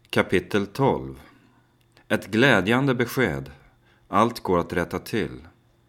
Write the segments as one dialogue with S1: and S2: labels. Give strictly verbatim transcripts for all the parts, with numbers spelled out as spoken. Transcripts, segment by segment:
S1: Kapitel tolv. Ett glädjande besked. Allt går att rätta till.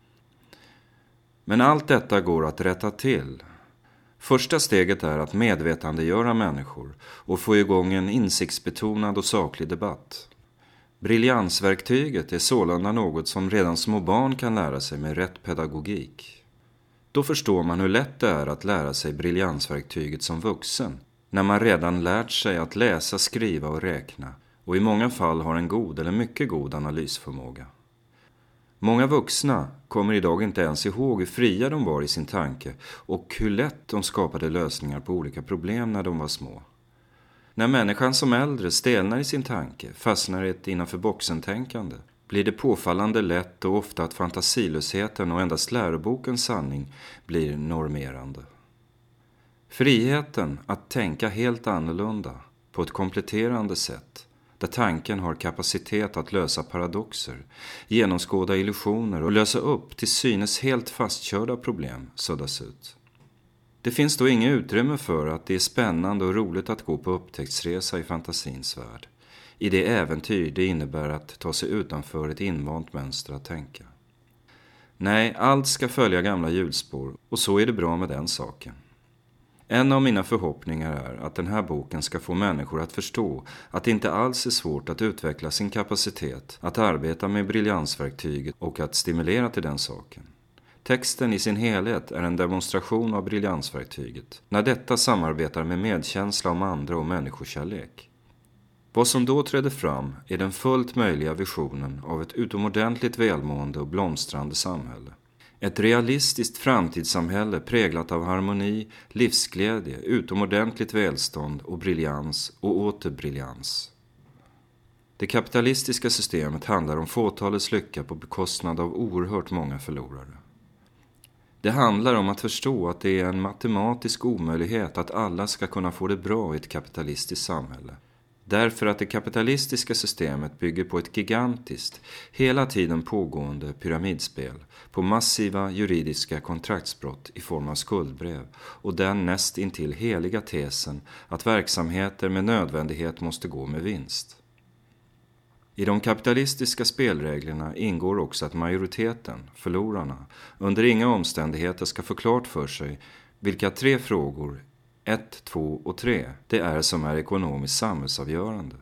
S1: Men allt detta går att rätta till. Första steget är att medvetandegöra människor och få igång en insiktsbetonad och saklig debatt. Briljansverktyget är sålunda något som redan små barn kan lära sig med rätt pedagogik. Då förstår man hur lätt det är att lära sig briljansverktyget som vuxen, när man redan lärt sig att läsa, skriva och räkna och i många fall har en god eller mycket god analysförmåga. Många vuxna kommer idag inte ens ihåg hur fria de var i sin tanke och hur lätt de skapade lösningar på olika problem när de var små. När människan som äldre stelnar i sin tanke, fastnar i ett innanför boxen-tänkande, blir det påfallande lätt och ofta att fantasilösheten och endast lärobokens sanning blir normerande. Friheten att tänka helt annorlunda, på ett kompletterande sätt, där tanken har kapacitet att lösa paradoxer, genomskåda illusioner och lösa upp till synes helt fastkörda problem, suddas ut. Det finns då inget utrymme för att det är spännande och roligt att gå på upptäcktsresa i fantasins värld, i det äventyr det innebär att ta sig utanför ett invant mönster att tänka. Nej, allt ska följa gamla hjulspår och så är det bra med den saken. En av mina förhoppningar är att den här boken ska få människor att förstå att det inte alls är svårt att utveckla sin kapacitet att arbeta med briljansverktyget och att stimulera till den saken. Texten i sin helhet är en demonstration av briljansverktyget, när detta samarbetar med medkänsla om andra och människokärlek. Vad som då träder fram är den fullt möjliga visionen av ett utomordentligt välmående och blomstrande samhälle. Ett realistiskt framtidssamhälle präglat av harmoni, livsglädje, utomordentligt välstånd och briljans och åter briljans. Det kapitalistiska systemet handlar om fåtalets lycka på bekostnad av oerhört många förlorare. Det handlar om att förstå att det är en matematisk omöjlighet att alla ska kunna få det bra i ett kapitalistiskt samhälle. Därför att det kapitalistiska systemet bygger på ett gigantiskt, hela tiden pågående pyramidspel på massiva juridiska kontraktsbrott i form av skuldbrev och den näst intill heliga tesen att verksamheter med nödvändighet måste gå med vinst. I de kapitalistiska spelreglerna ingår också att majoriteten, förlorarna, under inga omständigheter ska få klart för sig vilka tre frågor, ett, två och tre, det är som är ekonomiskt samhällsavgörande.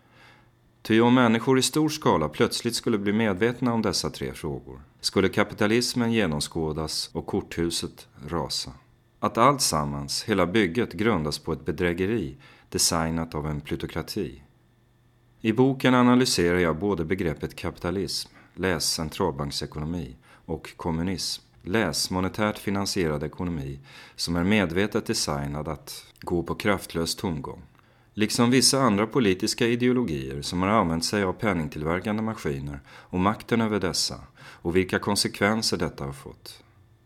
S1: Ty om människor i stor skala plötsligt skulle bli medvetna om dessa tre frågor, skulle kapitalismen genomskådas och korthuset rasa. Att allt sammans, hela bygget, grundas på ett bedrägeri designat av en plutokrati. I boken analyserar jag både begreppet kapitalism, läs centralbanksekonomi, och kommunism, läs monetärt finansierad ekonomi, som är medvetet designad att gå på kraftlös tomgång. Liksom vissa andra politiska ideologier som har använt sig av penningtillverkande maskiner och makten över dessa och vilka konsekvenser detta har fått.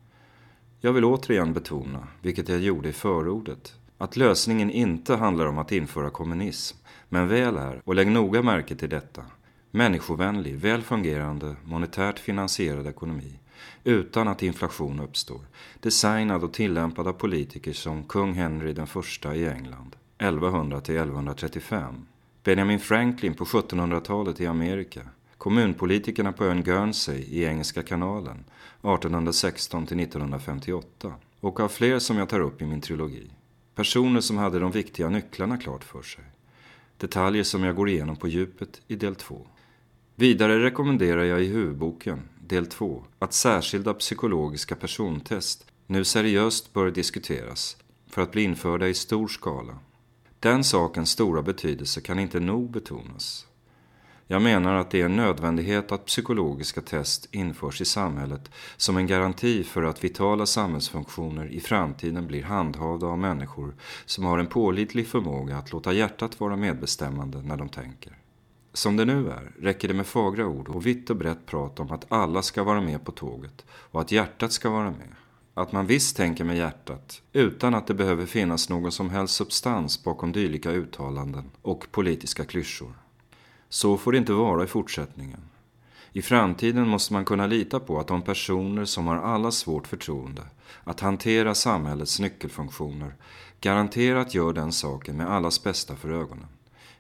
S1: Jag vill återigen betona, vilket jag gjorde i förordet, att lösningen inte handlar om att införa kommunism, men väl är, och lägg noga märke till detta, människovänlig, väl fungerande, monetärt finansierad ekonomi, utan att inflation uppstår, designad och tillämpad av politiker som kung Henry den första i England, elvahundra till elvahundratrettiofem, Benjamin Franklin på sjuttonhundratalet i Amerika, kommunpolitikerna på ön Guernsey i Engelska kanalen, artonhundrasexton till nittonhundrafemtioåtta, och av fler som jag tar upp i min trilogi. Personer som hade de viktiga nycklarna klart för sig. Detaljer som jag går igenom på djupet i del två. Vidare rekommenderar jag i huvudboken, del två, att särskilda psykologiska persontest nu seriöst bör diskuteras för att bli införda i stor skala. Den sakens stora betydelse kan inte nog betonas. Jag menar att det är en nödvändighet att psykologiska test införs i samhället som en garanti för att vitala samhällsfunktioner i framtiden blir handhavda av människor som har en pålitlig förmåga att låta hjärtat vara medbestämmande när de tänker. Som det nu är räcker det med fagra ord och vitt och brett prat om att alla ska vara med på tåget och att hjärtat ska vara med. Att man visst tänker med hjärtat utan att det behöver finnas någon som helst substans bakom dylika uttalanden och politiska klyschor. Så får det inte vara i fortsättningen. I framtiden måste man kunna lita på att de personer som har alla svårt förtroende att hantera samhällets nyckelfunktioner garanterat gör den saken med allas bästa för ögonen.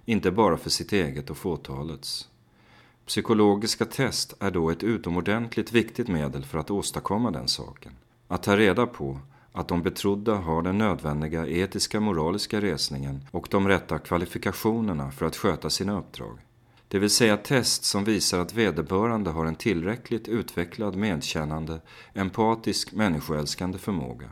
S1: inte bara för sitt eget och fåtalets. Psykologiska test är då ett utomordentligt viktigt medel för att åstadkomma den saken. Att ta reda på att de betrodda har den nödvändiga etiska moraliska resningen och de rätta kvalifikationerna för att sköta sina uppdrag. Det vill säga test som visar att vederbörande har en tillräckligt utvecklad medkännande, empatisk, människoälskande förmåga.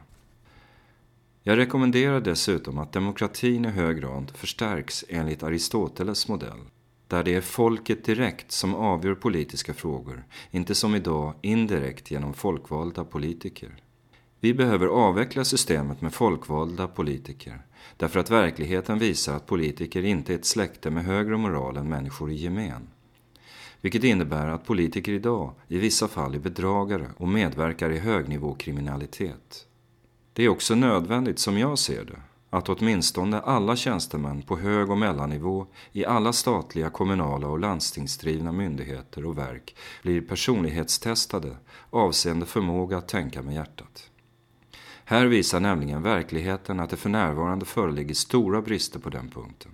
S1: Jag rekommenderar dessutom att demokratin i hög grad förstärks enligt Aristoteles modell, där det är folket direkt som avgör politiska frågor, inte som idag indirekt genom folkvalda politiker. Vi behöver avveckla systemet med folkvalda politiker, därför att verkligheten visar att politiker inte är ett släkte med högre moral än människor i gemen. Vilket innebär att politiker idag i vissa fall är bedragare och medverkar i högnivåkriminalitet. Det är också nödvändigt, som jag ser det, att åtminstone alla tjänstemän på hög- och mellannivå i alla statliga, kommunala och landstingsdrivna myndigheter och verk blir personlighetstestade avseende förmåga att tänka med hjärtat. Här visar nämligen verkligheten att det för närvarande föreligger stora brister på den punkten.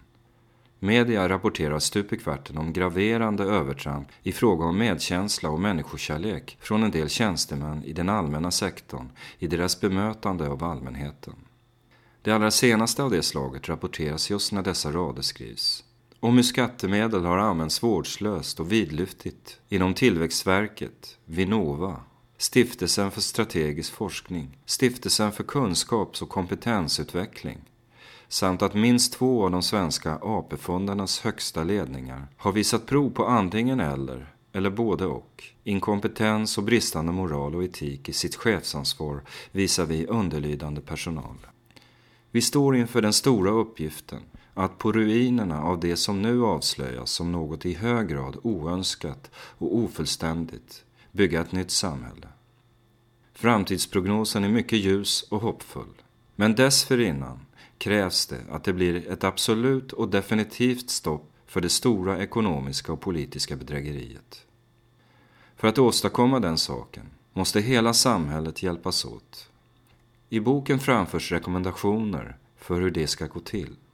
S1: Media rapporterar stup i kvarten om graverande övertramp i fråga om medkänsla och människokärlek från en del tjänstemän i den allmänna sektorn i deras bemötande av allmänheten. Det allra senaste av det slaget rapporteras just när dessa rader skrivs. Om hur skattemedel har använts vårdslöst och vidlyftigt inom Tillväxtverket, Vinnova, Stiftelsen för strategisk forskning, Stiftelsen för kunskaps- och kompetensutveckling, samt att minst två av de svenska A P-fondernas högsta ledningar har visat prov på antingen eller, eller både och, inkompetens och bristande moral och etik i sitt chefsansvar visar vi underlydande personal. Vi står inför den stora uppgiften att på ruinerna av det som nu avslöjas som något i hög grad oönskat och ofullständigt bygga ett nytt samhälle. Framtidsprognosen är mycket ljus och hoppfull, men dessförinnan krävs det att det blir ett absolut och definitivt stopp för det stora ekonomiska och politiska bedrägeriet. För att åstadkomma den saken måste hela samhället hjälpas åt. I boken framförs rekommendationer för hur det ska gå till.